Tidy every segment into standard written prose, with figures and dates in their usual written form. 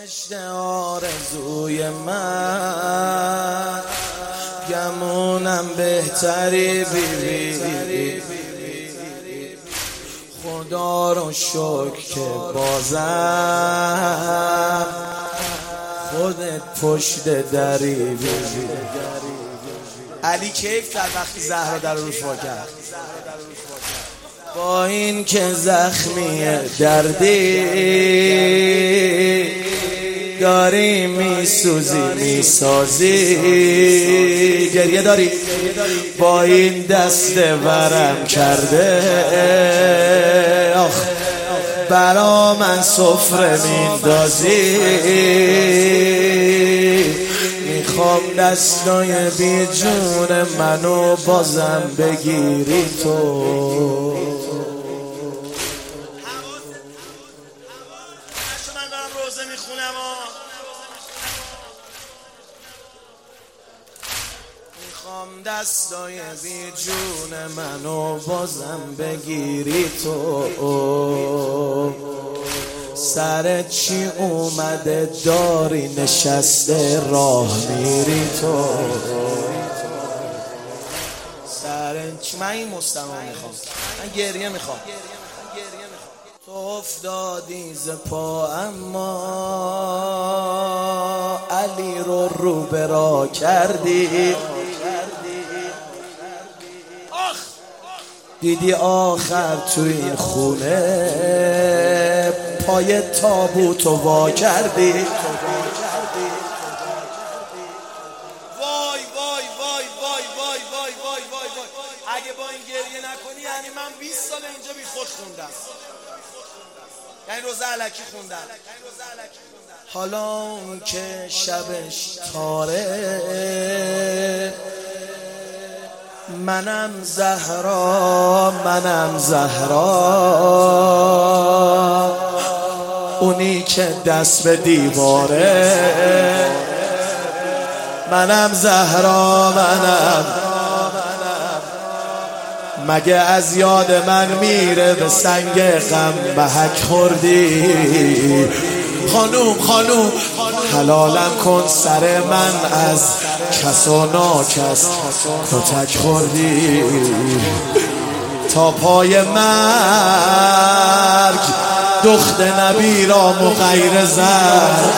بهشت آرزوی من، گمونم بهتری بیبی. خدا رو شکر که بازم خودت پشت دری بیبی. علی کیف کرد وقتی زهرا در رو رسوا کرد. با این که زخمی دردی داری میسوزی میسازی، گریه داری با این دست ورم کرده، آخ برا من سفره میندازی. میخوام دستای بی جون منو بازم بگیری تو. میخوام دستای بی جون منو بازم بگیری تو. سرت چی اومده داری نشسته راه میری تو. سرت چی؟ من این مستمع میخوام، من گریه میخوام. تو افتادی ز پا اما علی رو برا کردی. دیدی آخر تو این خونه پای تابوتو وا کردی. وای وای وای وای وای وای وای وای وای. اگه با این گریه نکنی یعنی من 20 سال اینجا بی خود خوندم، یعنی روزه الکی خوندم. حالا اون که شبش تاره منم زهرا، منم زهرا، اونی که دست به دیواره. منم زهرا منم، مگه از یاد من میره به سنگ غم محک خوردی. خانوم خانوم حلالم کن سر من از کس و ناکس کتک خوردی. تا پای مرگ دخت نبی را مغیر زد.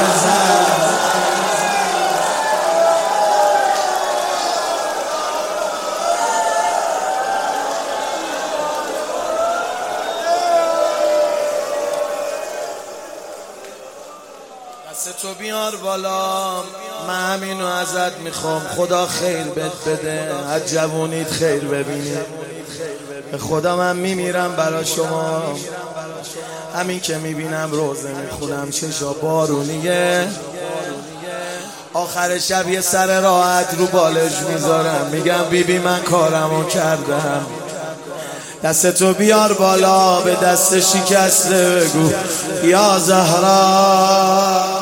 تو بیار بالا، من همینو ازت میخوام. خدا خیر بهت بده، از جوونیت خیر ببینی. به خدا من میمیرم برا شما. همین که میبینم روزه میخونم چشا بارونیه. آخر شب یه سر راحت رو بالش میذارم، میگم بیبی من کارمو کردم. دستتو بیار بالا، به دست شکسته بگو یا زهرا.